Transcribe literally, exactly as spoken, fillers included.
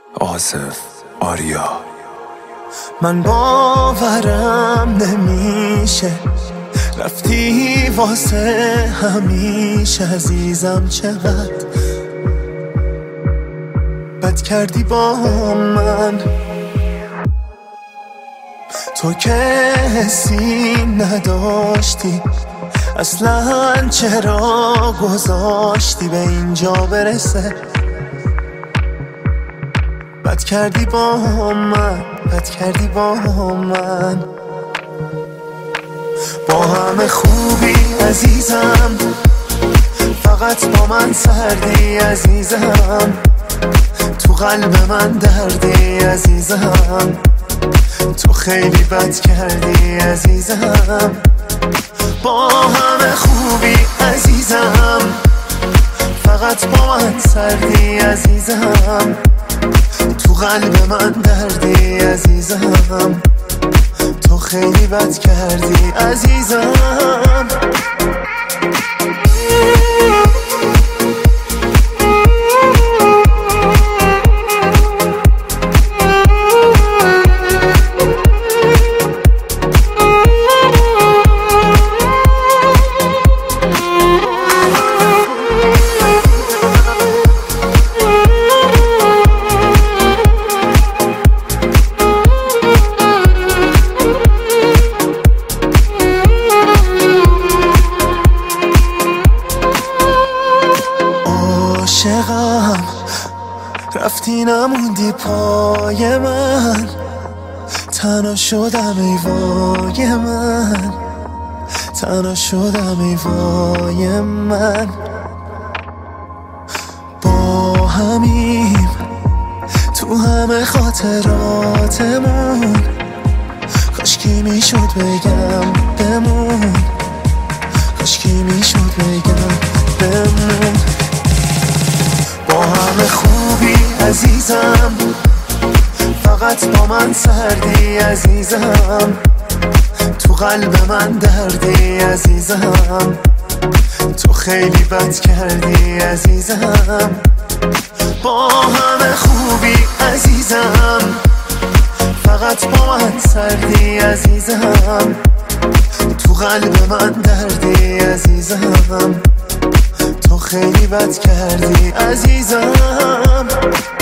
آصف آریا. من باورم نمیشه رفتی واسه همیشه عزیزم، چقدر بد کردی با من. تو که حسی نداشتی اصلا، چرا گذاشتی به اینجا برسه؟ بد کردی با من، بد کردی با من. با همه خوبی عزیزم، فقط با من سردی عزیزم. تو قلب من دردی عزیزم، تو خیلی بد کردی عزیزم. با همه خوبی عزیزم، فقط با من سردی عزیزم. تو قلب من دردی عزیزم، تو خیلی بد کردی عزیزم. عاشقم رفتی نموندی پای من، تنها شدم ای وای من، تنها شدم ای وای من. با همیم تو همه خاطراتمون، کاشکی میشد بگم بمون، کاشکی میشد بگم بمون. با همه خوبی عزیزم، فقط با من سردی عزیزم. تو قلب من دردی عزیزم، تو خیلی بد کردی عزیزم. با همه خوبی عزیزم، فقط با من سردی عزیزم. تو قلب من دردی عزیزم، تو خیلی بد کردی عزیزم.